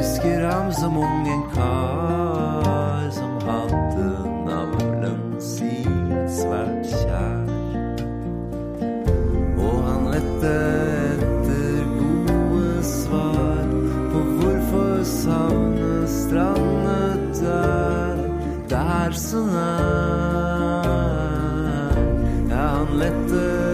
husker ham som ungen kar som hadde navlen sin svært kjær. Og han lette etter gode svar på hvorfor savnet strandet der så nær. Ja, han lette